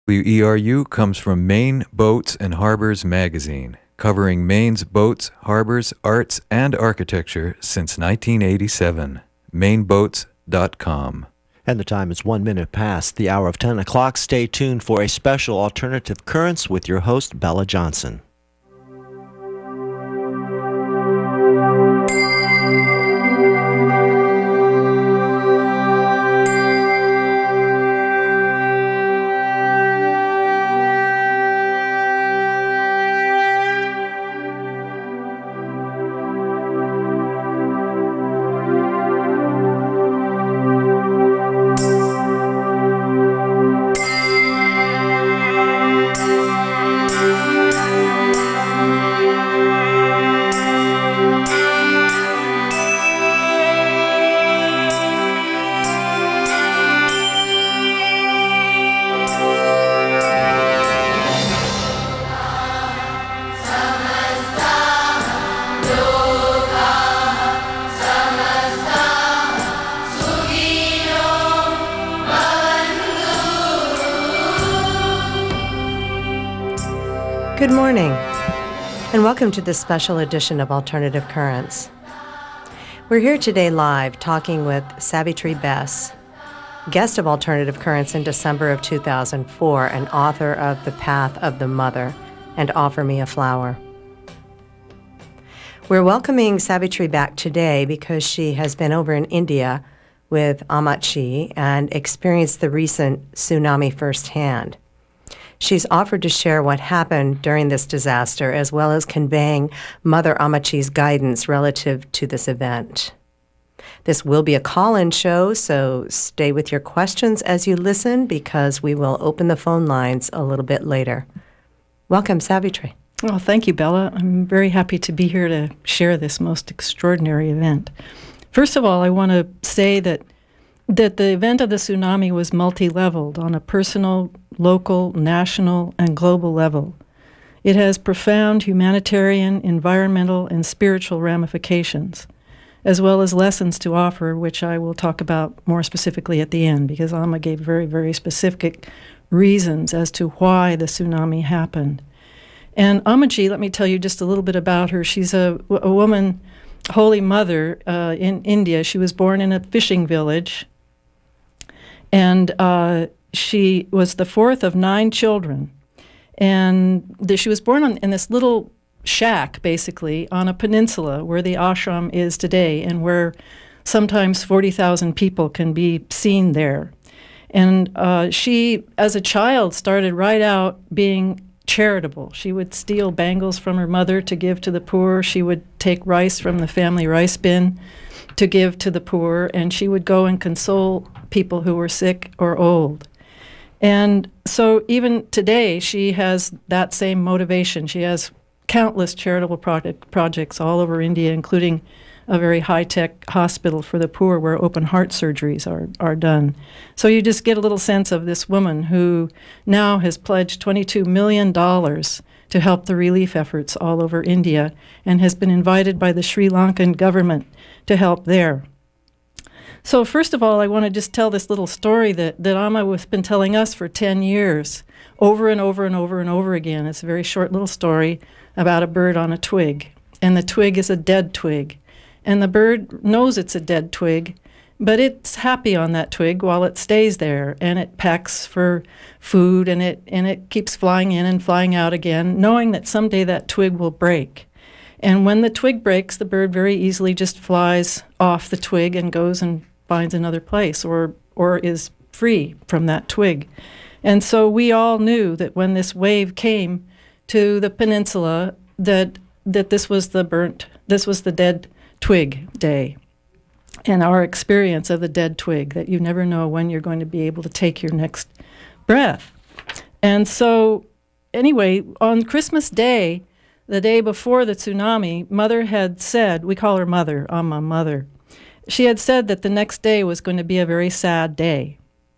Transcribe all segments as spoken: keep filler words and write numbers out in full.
W E R U comes from Maine Boats and Harbors Magazine, covering Maine's boats, harbors, arts, and architecture since nineteen eighty-seven. maine boats dot com. And the time is one minute past the hour of ten o'clock. Stay tuned for a special Alternative Currents with your host, Bella Johnson. Good morning, and welcome to this special edition of Alternative Currents. We're here today live talking with Savitri Bess, guest of Alternative Currents in December of two thousand four and author of The Path of the Mother and Offer Me a Flower. We're welcoming Savitri back today because she has been over in India with Ammachi and experienced the recent tsunami firsthand. She's offered to share what happened during this disaster, as well as conveying Mother Ammachi's guidance relative to this event. This will be a call-in show, so stay with your questions as you listen, because we will open the phone lines a little bit later. Welcome, Savitri. Well, thank you, Bella. I'm very happy to be here to share this most extraordinary event. First of all, I want to say that that the event of the tsunami was multi-leveled on a personal, local, national, and global level. It has profound humanitarian, environmental, and spiritual ramifications, as well as lessons to offer, which I will talk about more specifically at the end, because Amma gave very, very specific reasons as to why the tsunami happened. And Ammachi, let me tell you just a little bit about her. She's a, a woman, Holy Mother, uh, in India. She was born in a fishing village, and uh, she was the fourth of nine children. And the, she was born on, in this little shack, basically, on a peninsula where the ashram is today, and where sometimes forty thousand people can be seen there. And uh, she, as a child, started right out being charitable. She would steal bangles from her mother to give to the poor. She would take rice from the family rice bin to give to the poor, and she would go and console people who were sick or old. And so even today, she has that same motivation. She has countless charitable project, projects all over India, including a very high-tech hospital for the poor where open heart surgeries are, are done. So you just get a little sense of this woman who now has pledged twenty-two million dollars to help the relief efforts all over India, and has been invited by the Sri Lankan government to help there. So first of all, I want to just tell this little story that, that Amma has been telling us for ten years, over and over and over and over again. It's a very short little story about a bird on a twig, and the twig is a dead twig. And the bird knows it's a dead twig, but it's happy on that twig while it stays there, and it pecks for food, and it and it keeps flying in and flying out again, knowing that someday that twig will break. And when the twig breaks, the bird very easily just flies off the twig and goes and finds another place, or or is free from that twig. And so we all knew that when this wave came to the peninsula, that that this was the burnt, this was the dead twig day, and our experience of the dead twig, that you never know when you're going to be able to take your next breath. And so anyway, on Christmas Day, the day before the tsunami, Mother had said, we call her Mother, Amma, Mother, she had said that the next day was going to be a very sad day.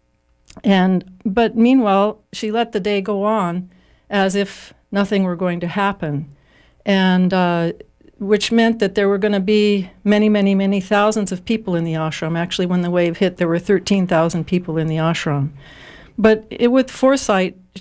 And but meanwhile, she let the day go on as if nothing were going to happen. And uh, which meant that there were going to be many, many, many thousands of people in the ashram. Actually, when the wave hit, there were thirteen thousand people in the ashram. But it, with foresight,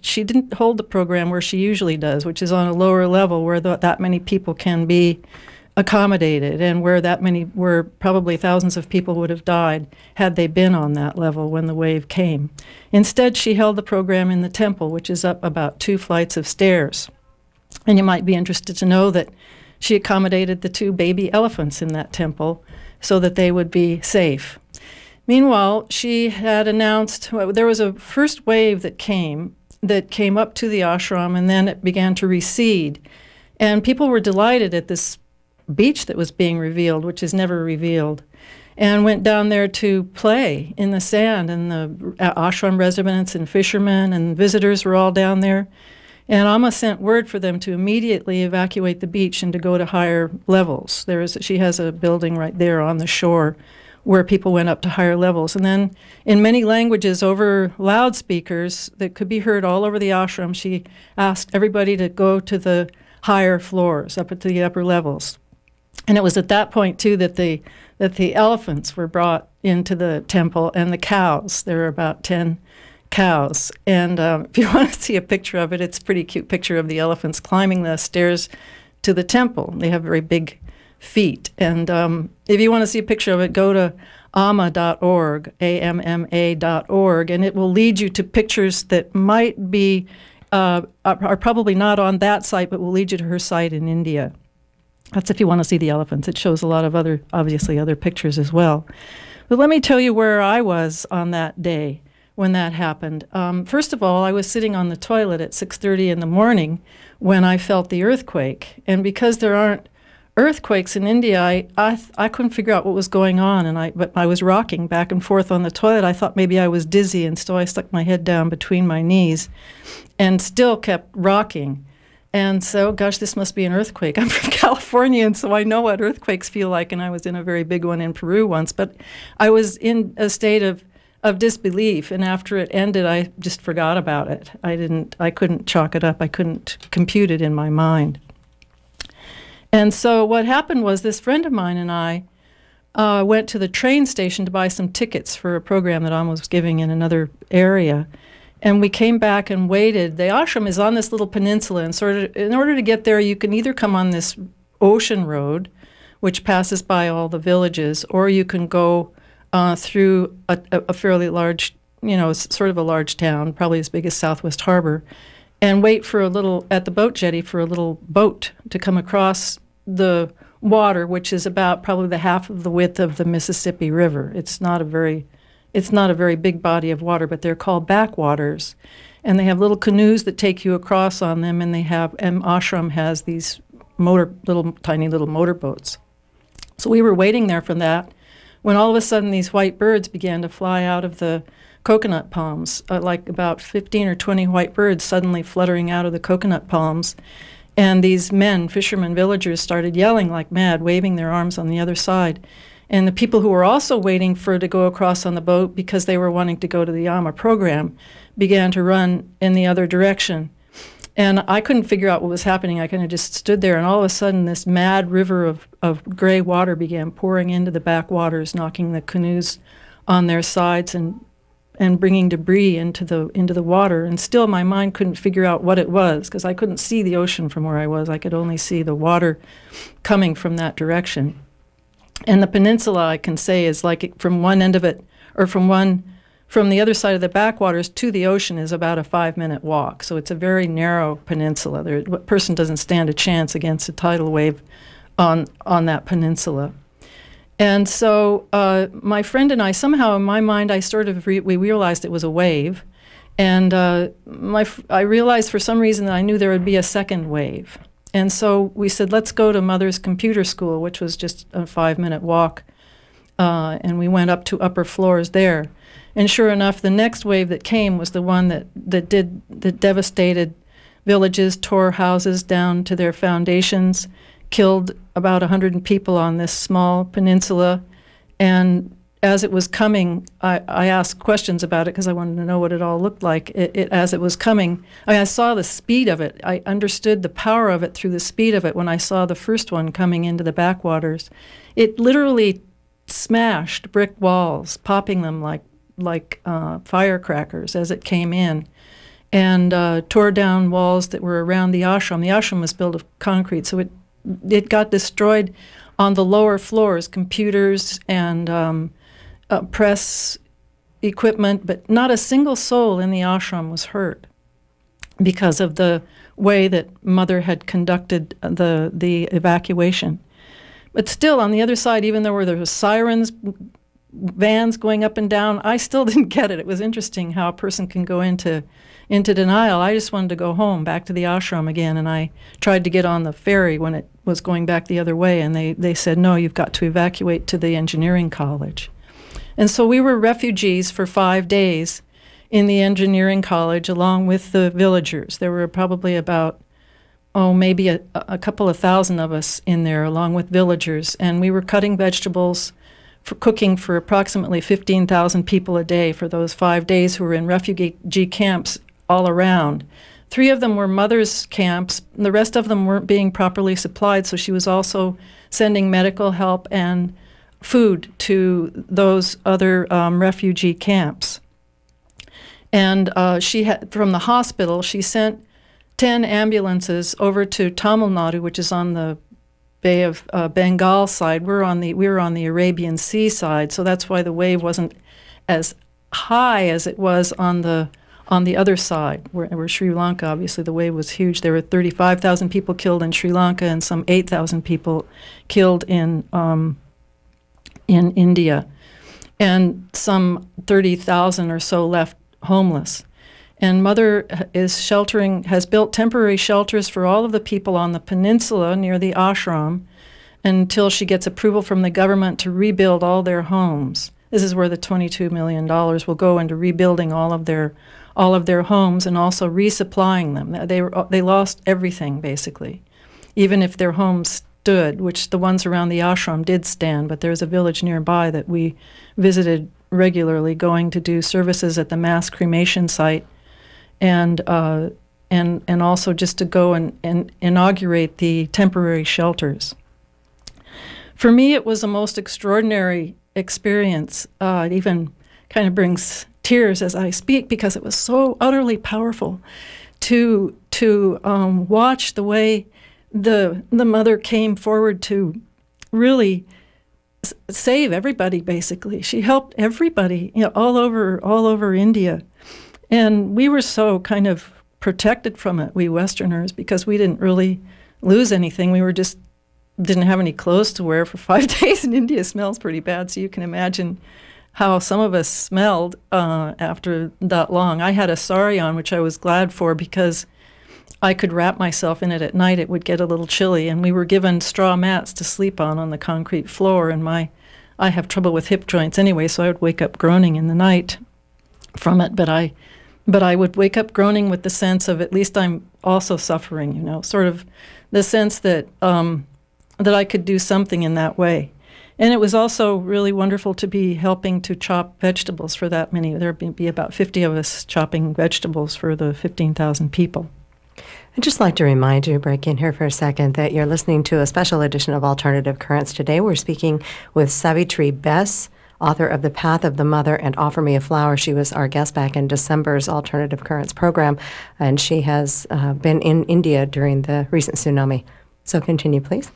she didn't hold the program where she usually does, which is on a lower level where the, that many people can be accommodated, and where that many, where probably thousands of people would have died had they been on that level when the wave came. Instead, she held the program in the temple, which is up about two flights of stairs. And you might be interested to know that she accommodated the two baby elephants in that temple so that they would be safe. Meanwhile, she had announced, well, there was a first wave that came, that came up to the ashram, and then it began to recede. And people were delighted at this beach that was being revealed, which is never revealed, and went down there to play in the sand. And the ashram residents and fishermen and visitors were all down there. And Amma sent word for them to immediately evacuate the beach and to go to higher levels. There is, she has a building right there on the shore where people went up to higher levels. And then in many languages over loudspeakers that could be heard all over the ashram, she asked everybody to go to the higher floors, up to the upper levels. And it was at that point, too, that the that the elephants were brought into the temple, and the cows. There were about ten cows. And um, if you want to see a picture of it, it's a pretty cute picture of the elephants climbing the stairs to the temple. They have very big feet. And um, if you want to see a picture of it, go to amma dot org, A M M A dot org, and it will lead you to pictures that might be, uh, are, are probably not on that site, but will lead you to her site in India. That's if you want to see the elephants. It shows a lot of other, obviously, other pictures as well. But let me tell you where I was on that day when that happened. Um, first of all, I was sitting on the toilet at six thirty in the morning when I felt the earthquake. And because there aren't earthquakes in India, I I, I couldn't figure out what was going on. And I but I was rocking back and forth on the toilet. I thought maybe I was dizzy, and so I stuck my head down between my knees and still kept rocking. And so, gosh, this must be an earthquake. I'm from California, and so I know what earthquakes feel like, and I was in a very big one in Peru once. But I was in a state of, of disbelief, and after it ended, I just forgot about it. I didn't, I couldn't chalk it up. I couldn't compute it in my mind. And so what happened was this friend of mine and I uh, went to the train station to buy some tickets for a program that Amma was giving in another area. And we came back and waited. The ashram is on this little peninsula, and sort of, in order to get there, you can either come on this ocean road, which passes by all the villages, or you can go uh, through a, a fairly large, you know, sort of a large town, probably as big as Southwest Harbor, and wait for a little, at the boat jetty, for a little boat to come across the water, which is about probably the half of the width of the Mississippi River. It's not a very It's not a very big body of water, but they're called backwaters. And they have little canoes that take you across on them, and they have, and ashram has these motor, little, tiny little motorboats. So we were waiting there for that, when all of a sudden these white birds began to fly out of the coconut palms, uh, like about fifteen or twenty white birds suddenly fluttering out of the coconut palms. And these men, fishermen, villagers, started yelling like mad, waving their arms on the other side. And the people who were also waiting for to go across on the boat because they were wanting to go to the Amma program began to run in the other direction. And I couldn't figure out what was happening. I kind of just stood there, and all of a sudden this mad river of, of gray water began pouring into the backwaters, knocking the canoes on their sides and and bringing debris into the into the water. And still my mind couldn't figure out what it was, because I couldn't see the ocean from where I was. I could only see the water coming from that direction. And the peninsula, I can say, is like it, from one end of it, or from one, from the other side of the backwaters to the ocean is about a five-minute walk. So it's a very narrow peninsula. There, a person doesn't stand a chance against a tidal wave on on that peninsula. And so uh, my friend and I, somehow in my mind, I sort of re- we realized it was a wave, and uh, my f- I realized for some reason that I knew there would be a second wave. And so we said, let's go to Mother's computer school, which was just a five-minute walk, uh, and we went up to upper floors there. And sure enough, the next wave that came was the one that, that did that devastated villages, tore houses down to their foundations, killed about one hundred people on this small peninsula. And as it was coming, I, I asked questions about it because I wanted to know what it all looked like. It, it, as it was coming, I, I saw the speed of it. I understood the power of it through the speed of it when I saw the first one coming into the backwaters. It literally smashed brick walls, popping them like like uh, firecrackers as it came in. and uh, tore down walls that were around the ashram. The ashram was built of concrete, so it it got destroyed on the lower floors, computers and um, uh, press equipment, but not a single soul in the ashram was hurt because of the way that Mother had conducted the the evacuation. But still, on the other side, even though there were sirens, vans going up and down, I still didn't get it. It was interesting how a person can go into into denial. I just wanted to go home, back to the ashram again, and I tried to get on the ferry when it was going back the other way, and they, they said, no, you've got to evacuate to the engineering college. And so we were refugees for five days in the engineering college along with the villagers. There were probably about, oh, maybe a, a couple of thousand of us in there along with villagers, and we were cutting vegetables for cooking for approximately fifteen thousand people a day for those five days who were in refugee camps all around. Three of them were Mother's camps. And the rest of them weren't being properly supplied, so she was also sending medical help and food to those other um, refugee camps. And uh, she had, from the hospital, she sent ten ambulances over to Tamil Nadu, which is on the Bay of uh, Bengal side. We're on the we were on the Arabian Sea side, so that's why the wave wasn't as high as it was on the on the other side, where, where Sri Lanka. Obviously, the wave was huge. There were thirty-five thousand people killed in Sri Lanka and some eight thousand people killed in um, in India, and some thirty thousand or so left homeless. And Mother is sheltering, has built temporary shelters for all of the people on the peninsula near the ashram until she gets approval from the government to rebuild all their homes. This is where the twenty-two million dollars will go into rebuilding all of their all of their homes and also resupplying them. They were, they lost everything, basically, even if their homes stood, which the ones around the ashram did stand, but there's a village nearby that we visited regularly, going to do services at the mass cremation site, and uh, and and also just to go and, and inaugurate the temporary shelters. For me, it was a most extraordinary experience. Uh, it even kind of brings tears as I speak because it was so utterly powerful to to um, watch the way the the mother came forward to really s- save everybody. Basically, she helped everybody, you know, all over all over India. And we were so kind of protected from it, we Westerners, because we didn't really lose anything. We were just didn't have any clothes to wear for five days, and India smells pretty bad, so you can imagine how some of us smelled uh, after that long. I had a sari on, which I was glad for because I could wrap myself in it at night. It would get a little chilly, and we were given straw mats to sleep on on the concrete floor, and my I have trouble with hip joints anyway, so I would wake up groaning in the night from it, but I But I would wake up groaning with the sense of at least I'm also suffering, you know, sort of the sense that um, that I could do something in that way. And it was also really wonderful to be helping to chop vegetables for that many. There would be about fifty of us chopping vegetables for the fifteen thousand people. I'd just like to remind you, break in here for a second, that you're listening to a special edition of Alternative Currents. Today we're speaking with Savitri Bess, author of The Path of the Mother and Offer Me a Flower. She was our guest back in December's Alternative Currents program, and she has uh, been in India during the recent tsunami. So continue, please.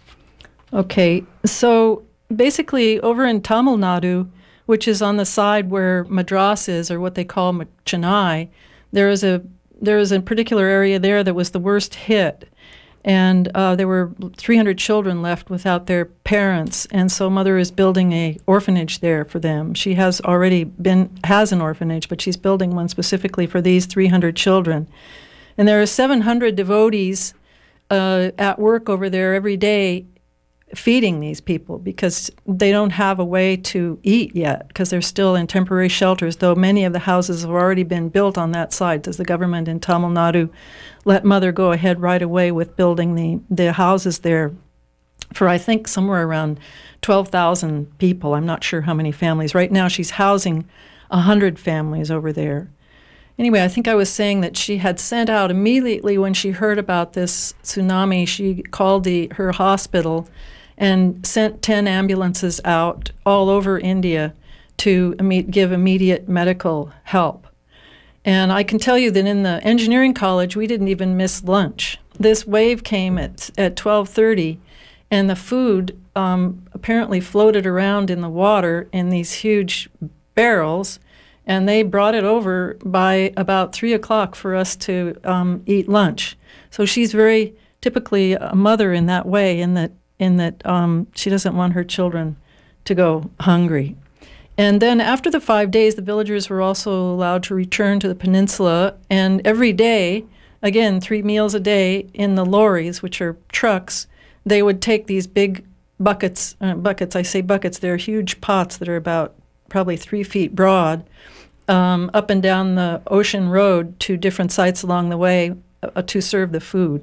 Okay, so basically over in Tamil Nadu, which is on the side where Madras is, or what they call Chennai, there is a there is a particular area there that was the worst hit. And uh, there were three hundred children left without their parents, and so Mother is building a orphanage there for them. She has already been has an orphanage, but she's building one specifically for these three hundred children. And there are seven hundred devotees uh, at work over there every day feeding these people because they don't have a way to eat yet because they're still in temporary shelters, though many of the houses have already been built on that side, as the government in Tamil Nadu let Mother go ahead right away with building the, the houses there for, I think, somewhere around twelve thousand people. I'm not sure how many families. Right now she's housing one hundred families over there. Anyway, I think I was saying that she had sent out immediately when she heard about this tsunami, she called the her hospital and sent ten ambulances out all over India to imme- give immediate medical help. And I can tell you that in the engineering college, we didn't even miss lunch. This wave came at at twelve thirty, and the food um, apparently floated around in the water in these huge barrels, and they brought it over by about three o'clock for us to um, eat lunch. So she's very typically a mother in that way, in that in that um, she doesn't want her children to go hungry. And then after the five days, the villagers were also allowed to return to the peninsula, and every day, again, three meals a day in the lorries, which are trucks, they would take these big buckets, uh, buckets, I say buckets, they're huge pots that are about probably three feet broad, um, up and down the ocean road to different sites along the way uh, to serve the food.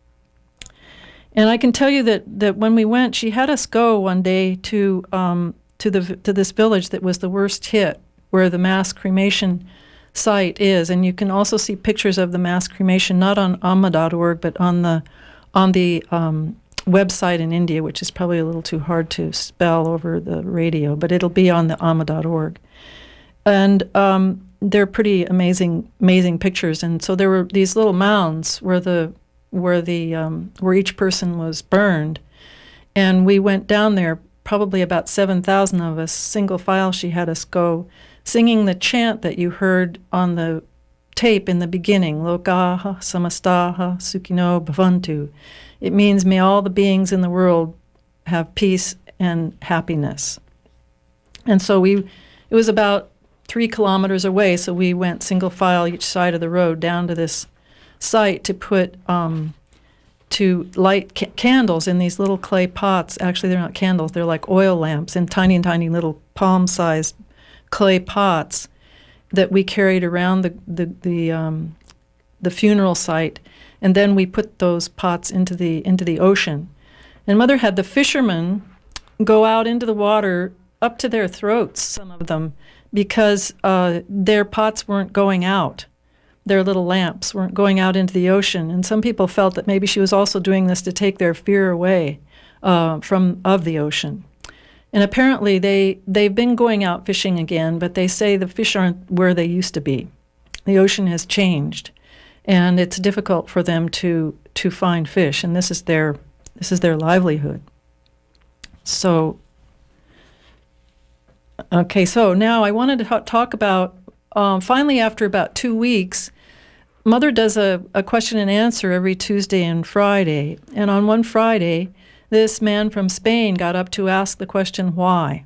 And I can tell you that, that when we went, she had us go one day to um, to the to this village that was the worst hit, where the mass cremation site is. And you can also see pictures of the mass cremation, not on amma dot org, but on the on the um, website in India, which is probably a little too hard to spell over the radio, but it'll be on the amma dot org. And um, they're pretty amazing, amazing pictures. And so there were these little mounds where the where the um, where each person was burned, and we went down there. Probably about seven thousand of us, single file. She had us go, singing the chant that you heard on the tape in the beginning, Lokaha Samastaha Sukhino Bhavantu. It means, may all the beings in the world have peace and happiness. And so we, it was about three kilometers away, so we went single file each side of the road down to this site to put, um, to light ca- candles in these little clay pots. Actually, they're not candles, they're like oil lamps in tiny, tiny little palm-sized clay pots that we carried around the, the, the, um, the funeral site. And then we put those pots into the, into the ocean. And Mother had the fishermen go out into the water up to their throats, some of them, because uh, their pots weren't going out. Their little lamps weren't going out into the ocean. And some people felt that maybe she was also doing this to take their fear away uh, from of the ocean. And apparently they, they've been going out fishing again, but they say the fish aren't where they used to be. The ocean has changed, and it's difficult for them to to find fish, and this is their this is their livelihood. So, okay, so now I wanted to talk about, um, finally after about two weeks, Mother does a, a question and answer every Tuesday and Friday, and on one Friday, this man from Spain got up to ask the question, why?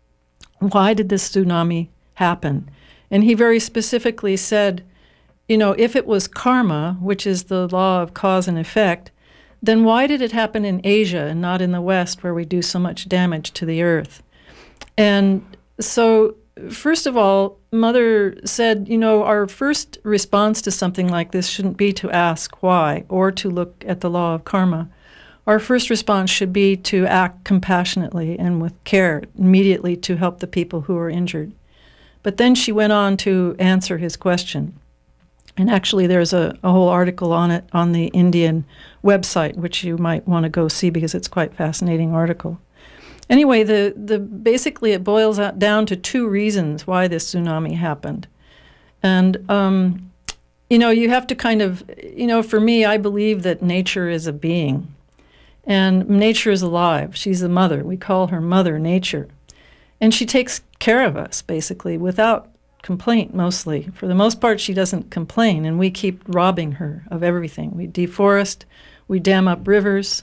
Why did this tsunami happen? And he very specifically said, you know, if it was karma, which is the law of cause and effect, then why did it happen in Asia and not in the West, where we do so much damage to the earth? And so, first of all, Mother said, you know, our first response to something like this shouldn't be to ask why or to look at the law of karma. Our first response should be to act compassionately and with care immediately to help the people who are injured. But then she went on to answer his question. And actually there's a, a whole article on it on the Indian website, which you might want to go see because it's quite a fascinating article. Anyway, the, the basically it boils out down to two reasons why this tsunami happened. And, um, you know, you have to kind of, you know, for me, I believe that nature is a being. And nature is alive. She's the mother. We call her Mother Nature. And she takes care of us, basically, without complaint, mostly. For the most part, she doesn't complain, and we keep robbing her of everything. We deforest, we dam up rivers,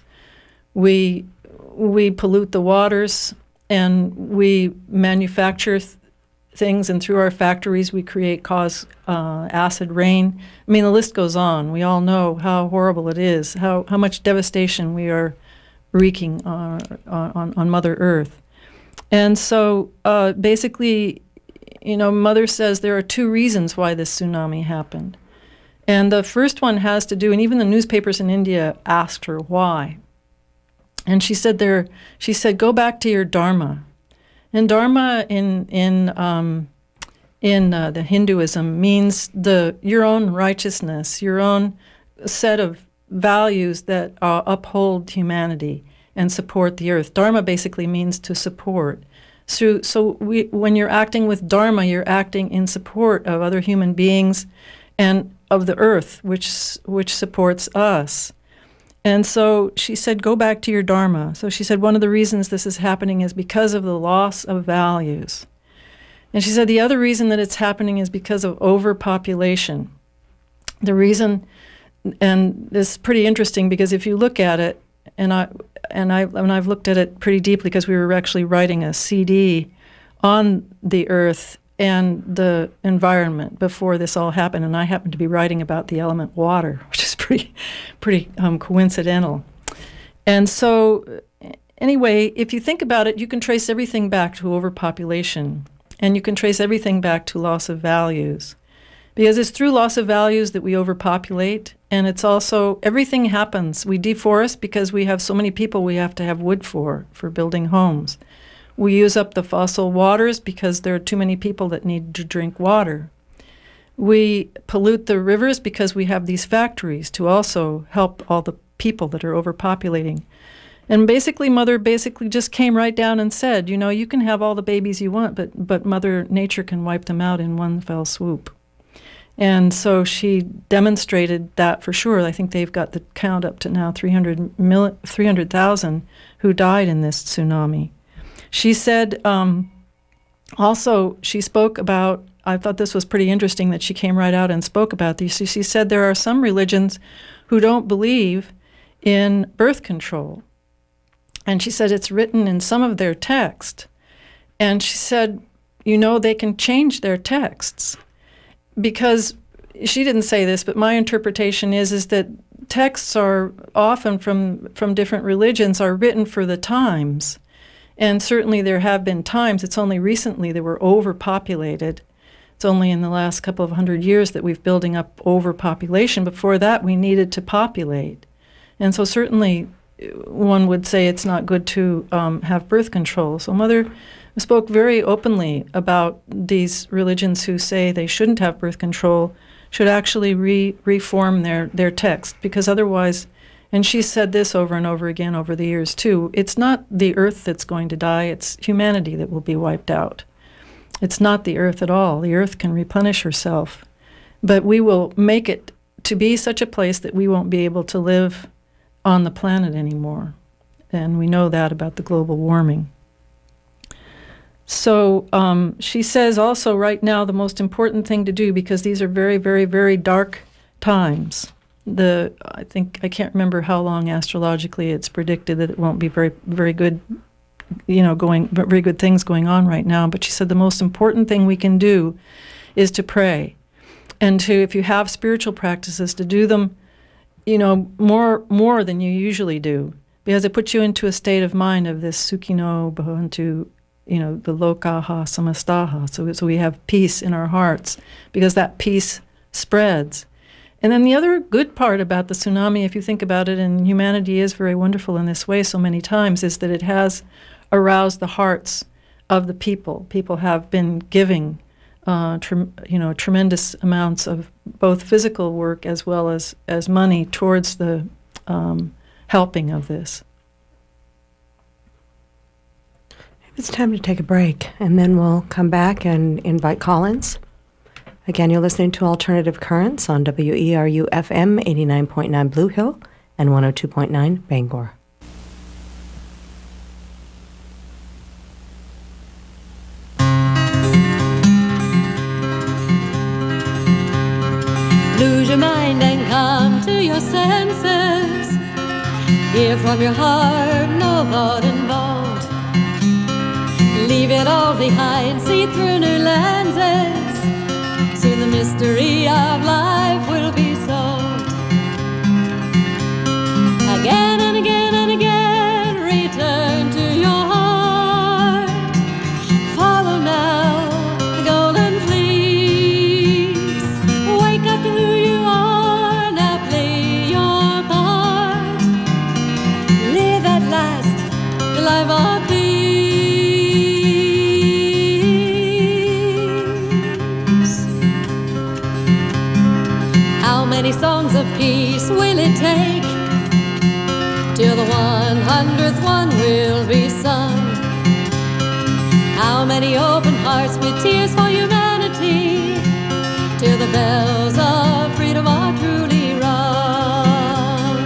we we pollute the waters, and we manufacture th- things, and through our factories we create, cause uh, acid rain. I mean, the list goes on. We all know how horrible it is, how, how much devastation we are wreaking uh, on, on Mother Earth. And so uh, basically, you know, Mother says there are two reasons why this tsunami happened. And the first one has to do, and even the newspapers in India asked her why. And she said there, she said, go back to your dharma. And dharma in in um, in uh, the Hinduism means the your own righteousness, your own set of values that uh, uphold humanity and support the earth. Dharma basically means to support. So, so we, when you're acting with Dharma, you're acting in support of other human beings and of the earth, which which supports us. And so she said, go back to your Dharma. So she said, one of the reasons this is happening is because of the loss of values. And she said, the other reason that it's happening is because of overpopulation. The reason, and this is pretty interesting because if you look at it, and I and I and I've looked at it pretty deeply because we were actually writing a C D on the earth and the environment before this all happened, and I happened to be writing about the element water, which is pretty, pretty um, coincidental. And so, anyway, if you think about it, you can trace everything back to overpopulation, and you can trace everything back to loss of values, because it's through loss of values that we overpopulate, and it's also everything happens. We deforest because we have so many people we have to have wood for for building homes. We use up the fossil waters because there are too many people that need to drink water. We pollute the rivers because we have these factories to also help all the people that are overpopulating. And basically, Mother basically just came right down and said, you know, you can have all the babies you want, but, but Mother Nature can wipe them out in one fell swoop. And so she demonstrated that for sure. I think they've got the count up to now three hundred thousand who died in this tsunami. She said, um, also, she spoke about, I thought this was pretty interesting that she came right out and spoke about these. She, she said there are some religions who don't believe in birth control. And she said it's written in some of their text. And she said, you know, they can change their texts. Because she didn't say this, but my interpretation is, is that texts are often from, from different religions are written for the times. And certainly there have been times, it's only recently that we're overpopulated. It's only in the last couple of hundred years that we've building up overpopulation. Before that, we needed to populate. And so certainly one would say it's not good to um, have birth control. So Mother spoke very openly about these religions who say they shouldn't have birth control, should actually re- reform their, their text, because otherwise, and she said this over and over again over the years too, it's not the earth that's going to die, it's humanity that will be wiped out. It's not the earth at all. The earth can replenish herself, but we will make it to be such a place that we won't be able to live on the planet anymore. And we know that about the global warming. So um, she says also right now the most important thing to do, because these are very, very, very dark times. The I think, I can't remember how long astrologically it's predicted that it won't be very, very good, you know, going, very good things going on right now. But she said the most important thing we can do is to pray. And to, if you have spiritual practices, to do them, you know, more more than you usually do, because it puts you into a state of mind of this Sukhino Bhavantu, you know, the Lokaha Samastaha. So, so we have peace in our hearts, because that peace spreads. And then the other good part about the tsunami, if you think about it, and humanity is very wonderful in this way so many times, is that it has aroused the hearts of the people. People have been giving Uh, tre- you know, tremendous amounts of both physical work as well as, as money towards the um, helping of this. It's time to take a break, and then we'll come back and invite call-ins. Again, you're listening to Alternative Currents on W E R U F M eighty-nine point nine Blue Hill and one oh two point nine Bangor. Lose your mind and come to your senses. Hear from your heart, no thought involved. Leave it all behind, see through new lenses. Soon the mystery of life will be solved. Again and again and again, return to your heart. Follow now the golden fleece. Wake up to who you are, now play your part. Live at last the life of peace. How many songs of peace will it take till the one hundredth one will be sung? How many open hearts with tears for humanity, till the bells of freedom are truly rung.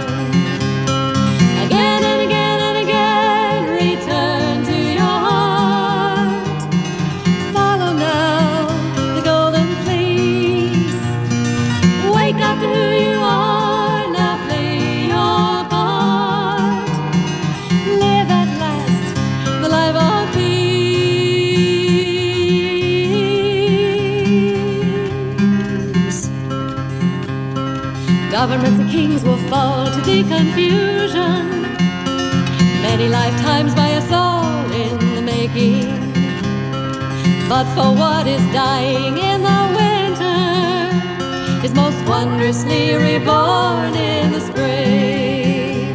Again and again and again, return to your heart. Follow now the golden fleece. Wake up to who you are, now play your part. Live at last the life of peace. Governments and kings will fall to the confusion, many lifetimes by us all in the making. But for what is dying in the winter is most wondrously reborn in the spring.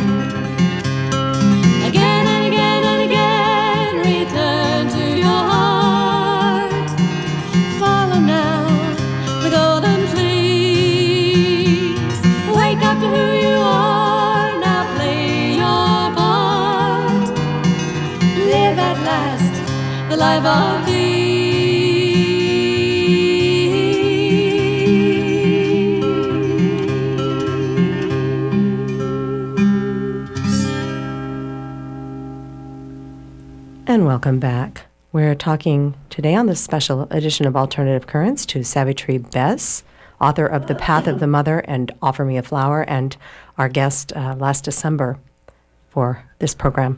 Again and again and again, return to your heart. Follow now the golden fleece. Wake up to who you are, now play your part. Live at last the life of peace. And welcome back. We're talking today on this special edition of Alternative Currents to Savitri Bess, author of The Path of the Mother and Offer Me a Flower, and our guest uh, last December for this program.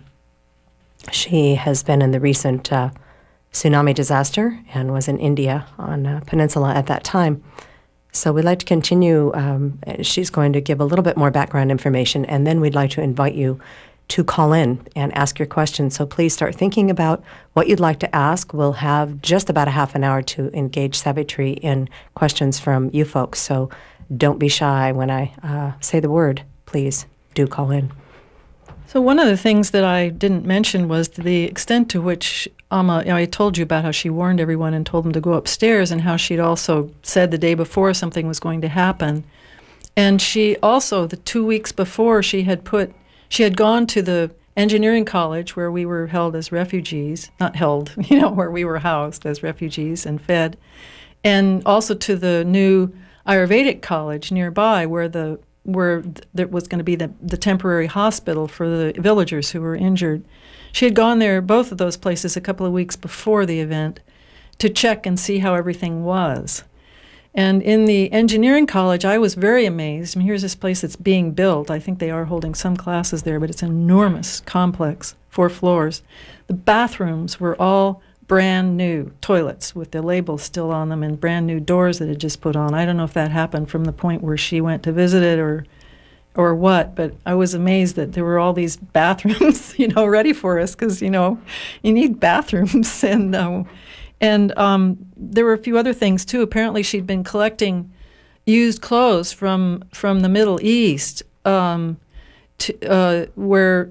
She has been in the recent uh, tsunami disaster and was in India on a peninsula at that time. So we'd like to continue. Um, she's going to give a little bit more background information, and then we'd like to invite you to call in and ask your questions. So please start thinking about what you'd like to ask. We'll have just about a half an hour to engage Savitri in questions from you folks. So don't be shy when I uh, say the word. Please do call in. So one of the things that I didn't mention was the extent to which Amma, you know, I told you about how she warned everyone and told them to go upstairs, and how she'd also said the day before something was going to happen. And she also, the two weeks before, she had put She had gone to the engineering college where we were held as refugees, not held, you know, where we were housed as refugees and fed, and also to the new Ayurvedic college nearby where the where th- there was going to be the, the temporary hospital for the villagers who were injured. She had gone there, both of those places, a couple of weeks before the event to check and see how everything was. And in the engineering college, I was very amazed. I mean, here's this place that's being built. I think they are holding some classes there, but it's an enormous complex, four floors. The bathrooms were all brand new toilets with the labels still on them and brand new doors that had just put on. I don't know if that happened from the point where she went to visit it or or what, but I was amazed that there were all these bathrooms, you know, ready for us because, you know, you need bathrooms. and uh, And um, there were a few other things, too. Apparently, she'd been collecting used clothes from from the Middle East, um, to, uh, where,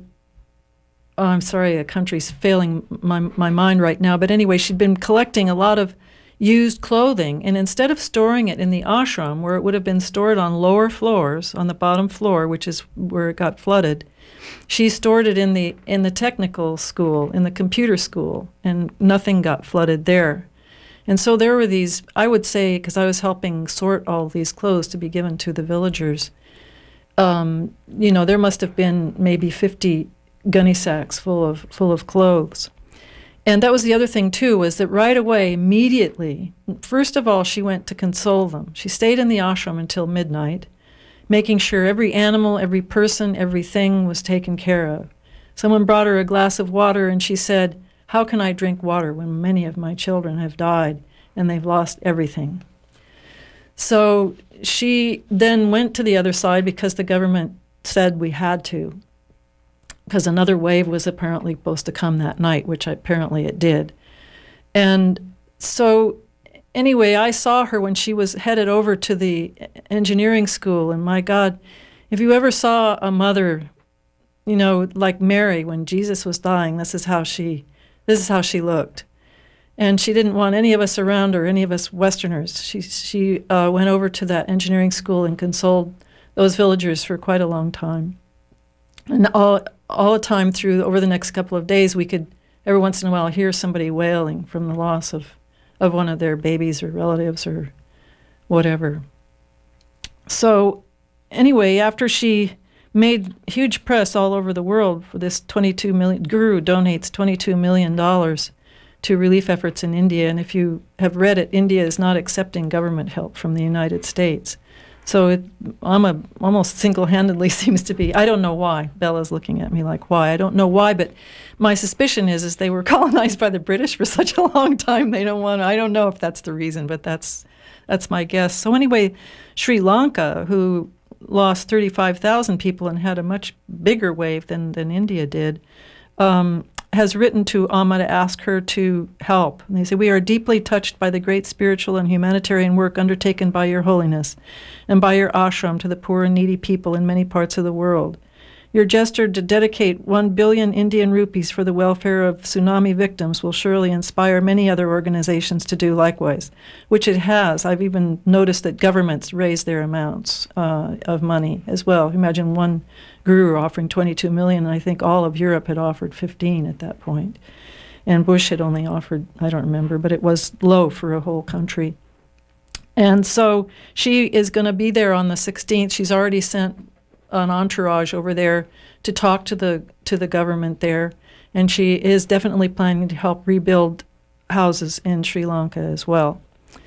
oh, I'm sorry, the country's failing my, my mind right now. But anyway, she'd been collecting a lot of used clothing. And instead of storing it in the ashram, where it would have been stored on lower floors, on the bottom floor, which is where it got flooded, she stored it in the in the technical school, in the computer school, and nothing got flooded there. And so there were these, I would say, because I was helping sort all these clothes to be given to the villagers, um, you know, there must have been maybe fifty gunny sacks full of full of clothes. And that was the other thing, too, was that right away, immediately, first of all, she went to console them. She stayed in the ashram until midnight, making sure every animal, every person, everything was taken care of. Someone brought her a glass of water, and she said, "How can I drink water when many of my children have died and they've lost everything?" So she then went to the other side because the government said we had to, because another wave was apparently supposed to come that night, which apparently it did. And so anyway, I saw her when she was headed over to the engineering school, and my God, if you ever saw a mother, you know, like Mary when Jesus was dying, this is how she, this is how she looked. And she didn't want any of us around her, any of us Westerners. She she uh, went over to that engineering school and consoled those villagers for quite a long time. And all all the time through over the next couple of days, we could every once in a while hear somebody wailing from the loss of, of one of their babies or relatives or whatever. So anyway, after she made huge press all over the world for this twenty-two million, Guru donates twenty-two million dollars to relief efforts in India. And if you have read it, India is not accepting government help from the United States. So it, Amma almost single-handedly seems to be, I don't know why. Bella's looking at me like, why? I don't know why, but my suspicion is, is they were colonized by the British for such a long time. They don't want to, I don't know if that's the reason, but that's that's my guess. So anyway, Sri Lanka, who lost thirty-five thousand people and had a much bigger wave than, than India did, um, has written to Amma to ask her to help. And they say, we are deeply touched by the great spiritual and humanitarian work undertaken by your holiness and by your ashram to the poor and needy people in many parts of the world. Your gesture to dedicate one billion Indian rupees for the welfare of tsunami victims will surely inspire many other organizations to do likewise, which it has. I've even noticed that governments raise their amounts uh, of money as well. Imagine one guru offering twenty-two million, and I think all of Europe had offered fifteen at that point. And Bush had only offered, I don't remember, but it was low for a whole country. And so she is going to be there on the sixteenth. She's already sent an entourage over there to talk to the to the government there, and she is definitely planning to help rebuild houses in Sri Lanka as well.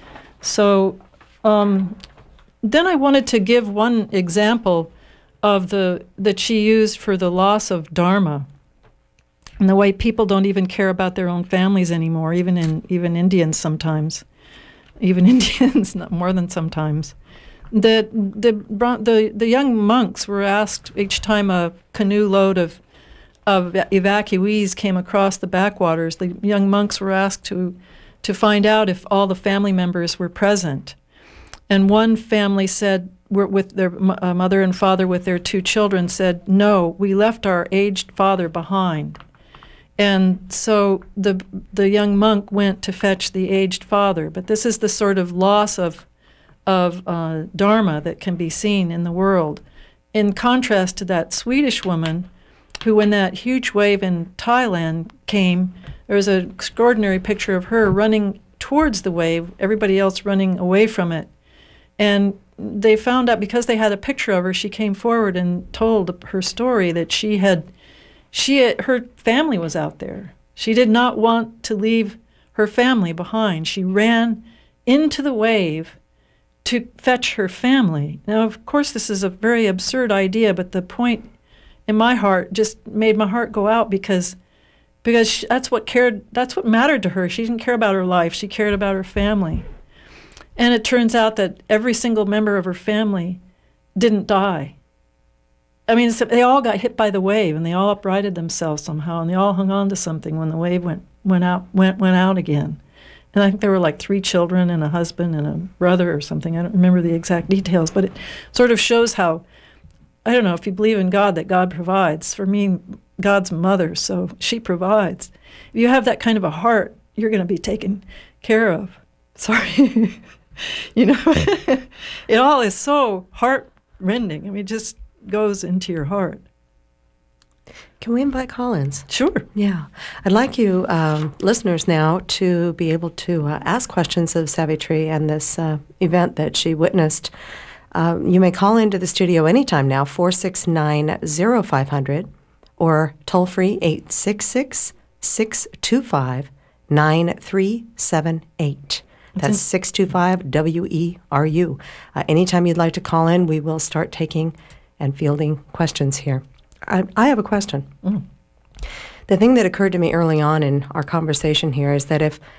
So um, then I wanted to give one example of the that she used for the loss of Dharma and the way people don't even care about their own families anymore, even in even Indians sometimes, even Indians, not more than sometimes. The, the the the young monks were asked each time a canoe load of of evacuees came across the backwaters. The young monks were asked to to find out if all the family members were present. And one family said, with their uh, mother and father with their two children, said, "No, we left our aged father behind." And so the the young monk went to fetch the aged father. But this is the sort of loss of of uh, Dharma that can be seen in the world, in contrast to that Swedish woman who, when that huge wave in Thailand came, there was an extraordinary picture of her running towards the wave, everybody else running away from it. And they found out, because they had a picture of her, she came forward and told her story that she had, she had, her family was out there. She did not want to leave her family behind. She ran into the wave to fetch her family. Now, of course, this is a very absurd idea, but the point in my heart just made my heart go out because because she, that's what cared, that's what mattered to her. She didn't care about her life. She cared about her family. And it turns out that every single member of her family didn't die. I mean, so they all got hit by the wave, and they all uprighted themselves somehow, and they all hung on to something when the wave went went out went went out again. And I think there were like three children and a husband and a brother or something. I don't remember the exact details, but it sort of shows how, I don't know, if you believe in God, that God provides. For me, God's mother, so she provides. If you have that kind of a heart, you're going to be taken care of. Sorry. You know, it all is so heart-rending. I mean, it just goes into your heart. Can we invite Collins? Sure. Yeah. I'd like you um, listeners now to be able to uh, ask questions of Savitri and this uh, event that she witnessed. Uh, you may call into the studio anytime now, four six nine, zero five zero zero, or toll-free eight six six, six two five, nine three seven eight. That's six two five W E R U. Uh, anytime you'd like to call in, we will start taking and fielding questions here. I, I have a question. Mm. The thing that occurred to me early on in our conversation here is that if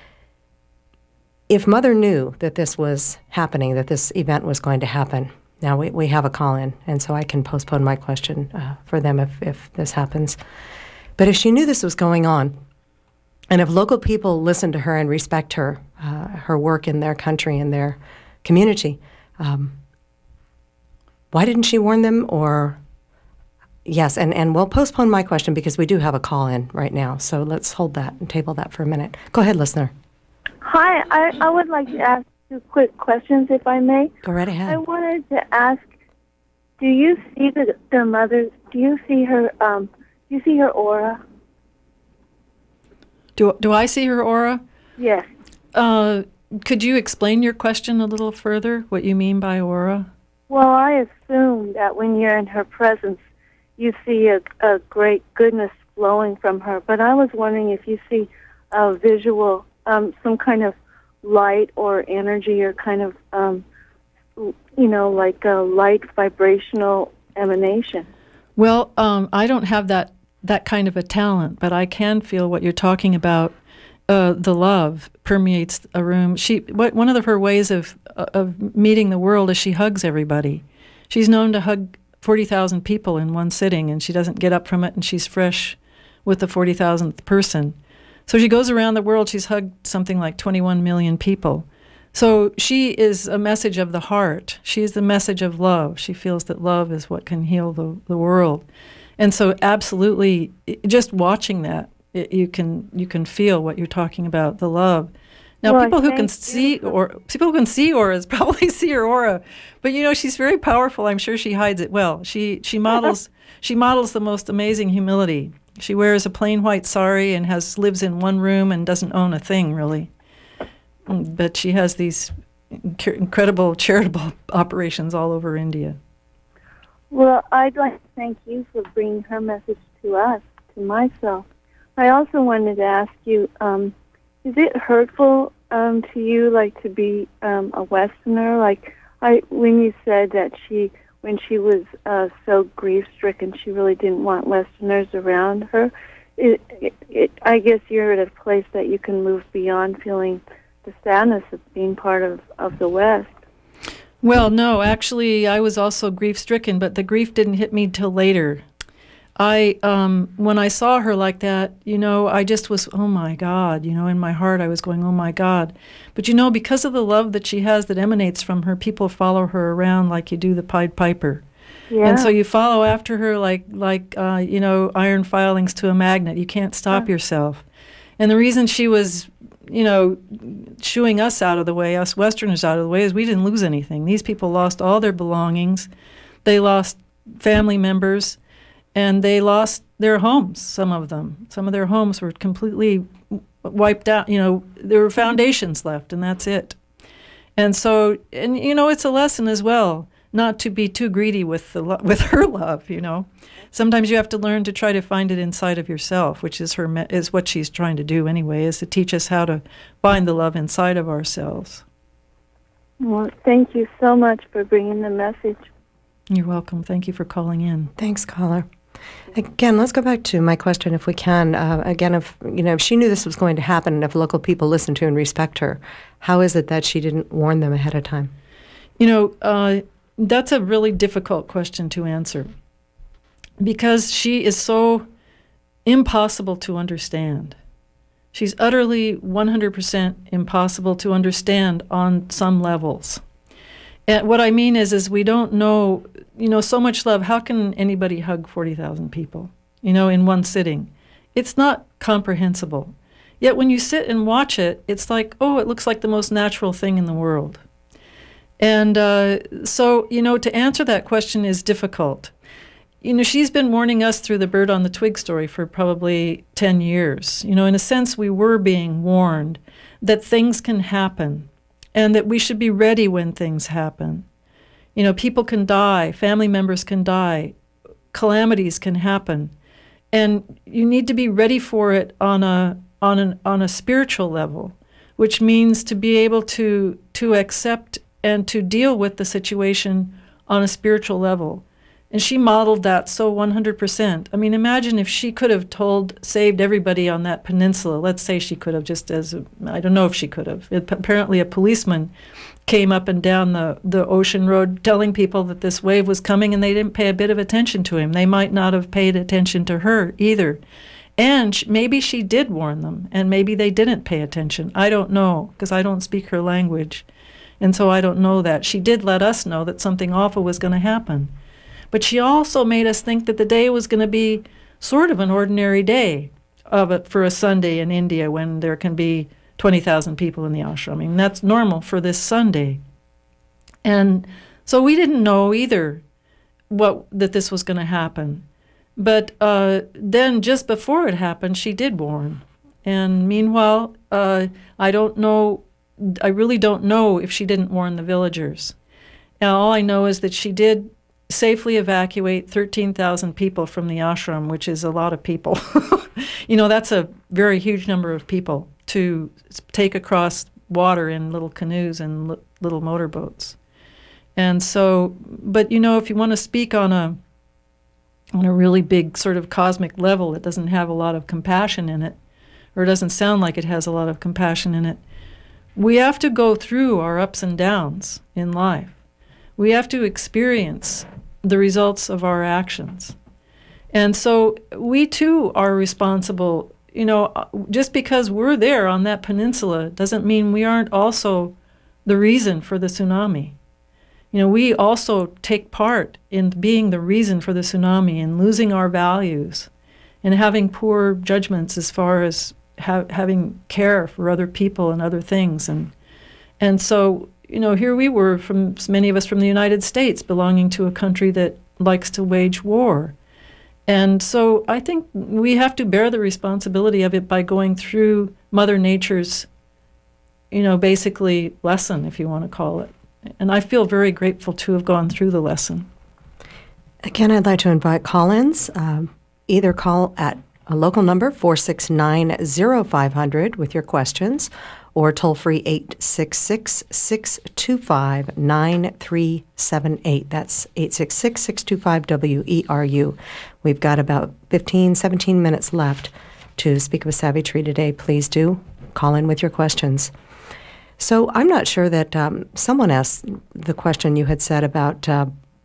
if Mother knew that this was happening, that this event was going to happen, now we, we have a call-in, and so I can postpone my question uh, for them if, if this happens. But if she knew this was going on, and if local people listened to her and respect her, uh, her work in their country and their community, um, why didn't she warn them? Or yes, and, and we'll postpone my question because we do have a call in right now. So let's hold that and table that for a minute. Go ahead, listener. Hi, I, I would like to ask two quick questions, if I may. Go right ahead. I wanted to ask, do you see the, the mother, do you see her, um, do you see her aura? Do, do I see her aura? Yes. Uh, could you explain your question a little further, what you mean by aura? Well, I assume that when you're in her presence, you see a, a great goodness flowing from her. But I was wondering if you see a visual, um, some kind of light or energy or kind of, um, you know, like a light vibrational emanation. Well, um, I don't have that, that kind of a talent, but I can feel what you're talking about. Uh, the love permeates a room. She, what, one of her ways of of meeting the world is she hugs everybody. She's known to hug forty thousand people in one sitting, and she doesn't get up from it, and she's fresh with the forty thousandth person. So she goes around the world. She's hugged something like twenty-one million people. So she is a message of the heart. She is the message of love. She feels that love is what can heal the, the world. And so absolutely, just watching that, It, you can you can feel what you're talking about, the love. Now, Well, people who can thank see you. or people who can see auras probably see her aura, but you know she's very powerful. I'm sure she hides it well. She she models she models the most amazing humility. She wears a plain white sari and has lives in one room and doesn't own a thing really. But she has these inc- incredible charitable operations all over India. Well, I'd like to thank you for bringing her message to us, to myself. I also wanted to ask you, um, is it hurtful um, to you, like, to be um, a Westerner? Like, I when you said that she, when she was uh, so grief-stricken, she really didn't want Westerners around her. It, it, it, I guess you're at a place that you can move beyond feeling the sadness of being part of, of the West. Well, no, actually, I was also grief-stricken, but the grief didn't hit me till later. I, um, when I saw her like that, you know, I just was, oh my God, you know, in my heart I was going, oh my God. But you know, because of the love that she has that emanates from her, people follow her around like you do the Pied Piper. Yeah. And so you follow after her like, like uh, you know, iron filings to a magnet. You can't stop Yeah. yourself. And the reason she was, you know, shooing us out of the way, us Westerners out of the way, is we didn't lose anything. These people lost all their belongings. They lost family members. And they lost their homes, some of them. Some of their homes were completely wiped out. You know, there were foundations left, and that's it. And so, and you know, it's a lesson as well, not to be too greedy with the lo- with her love, you know. Sometimes you have to learn to try to find it inside of yourself, which is her me- is what she's trying to do anyway, is to teach us how to find the love inside of ourselves. Well, thank you so much for bringing the message. You're welcome. Thank you for calling in. Thanks, caller. Again, let's go back to my question, if we can. Uh, again, if you know, if she knew this was going to happen, and if local people listen to and respect her, how is it that she didn't warn them ahead of time? You know, uh, that's a really difficult question to answer because she is so impossible to understand. She's utterly one hundred percent impossible to understand on some levels. And what I mean is, is we don't know, you know, so much love. How can anybody hug forty thousand people, you know, in one sitting? It's not comprehensible. Yet when you sit and watch it, it's like, oh, it looks like the most natural thing in the world. And uh, so, you know, to answer that question is difficult. You know, she's been warning us through the Bird on the Twig story for probably ten years. You know, in a sense, we were being warned that things can happen and that we should be ready when things happen. You know, people can die, family members can die, calamities can happen, and you need to be ready for it on a on an on a spiritual level, which means to be able to to accept and to deal with the situation on a spiritual level. And she modeled that so one hundred percent. I mean, imagine if she could have told, saved everybody on that peninsula. Let's say she could have just as, a, I don't know if she could have. It, apparently a policeman came up and down the, the ocean road telling people that this wave was coming, and they didn't pay a bit of attention to him. They might not have paid attention to her either. And sh- maybe she did warn them, and maybe they didn't pay attention. I don't know, because I don't speak her language. And so I don't know that. She did let us know that something awful was going to happen. But she also made us think that the day was going to be sort of an ordinary day of it for a Sunday in India when there can be twenty thousand people in the ashram. I mean, that's normal for this Sunday. And so we didn't know either what that this was going to happen. But uh, then just before it happened, she did warn. And meanwhile, uh, I don't know, I really don't know if she didn't warn the villagers. Now, all I know is that she did safely evacuate thirteen thousand people from the ashram, which is a lot of people. You know, that's a very huge number of people to take across water in little canoes and li- little motorboats. And so, but you know, if you want to speak on a on a really big sort of cosmic level that doesn't have a lot of compassion in it, or doesn't sound like it has a lot of compassion in it, we have to go through our ups and downs in life. We have to experience the results of our actions. And so we too are responsible. You know, just because we're there on that peninsula doesn't mean we aren't also the reason for the tsunami. You know, we also take part in being the reason for the tsunami and losing our values and having poor judgments as far as ha- having care for other people and other things. And and so, you know, here we were, from many of us from the United States, belonging to a country that likes to wage war. And so I think we have to bear the responsibility of it by going through Mother Nature's, you know, basically lesson, if you want to call it. And I feel very grateful to have gone through the lesson. Again, I'd like to invite call-ins. Um, either call at a local number, four six nine, zero five zero zero, with your questions, or toll-free eight six six, six two five, nine three seven eight. That's eight six six, six two five, W E R U. We've got about fifteen, seventeen minutes left to speak with Savvy Tree today. Please do call in with your questions. So I'm not sure that um, someone asked the question you had said about uh,